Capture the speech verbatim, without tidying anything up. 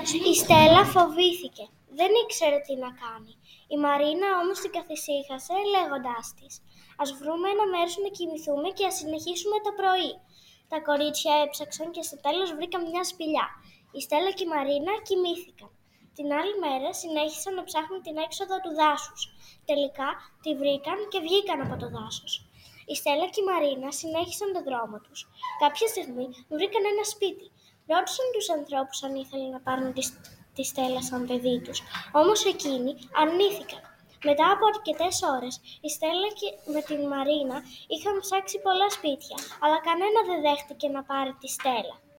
Η Στέλλα φοβήθηκε. Δεν ήξερε τι να κάνει. Η Μαρίνα όμως την καθησύχασε λέγοντάς της: «Ας βρούμε ένα μέρος να κοιμηθούμε και ας συνεχίσουμε το πρωί». Τα κορίτσια έψαξαν και στο τέλος βρήκαν μια σπηλιά. Η Στέλλα και η Μαρίνα κοιμήθηκαν. Την άλλη μέρα συνέχισαν να ψάχνουν την έξοδο του δάσους. Τελικά τη βρήκαν και βγήκαν από το δάσος. Η Στέλλα και η Μαρίνα συνέχισαν τον δρόμο τους. Κάποια στιγμή βρήκαν ένα σπίτι. Ρώτησαν τους ανθρώπους αν ήθελαν να πάρουν τη, τη Στέλλα σαν παιδί τους, όμως εκείνοι αρνήθηκαν. Μετά από αρκετές ώρες, η Στέλλα και με την Μαρίνα είχαν ψάξει πολλά σπίτια, αλλά κανένα δεν δέχτηκε να πάρει τη Στέλλα.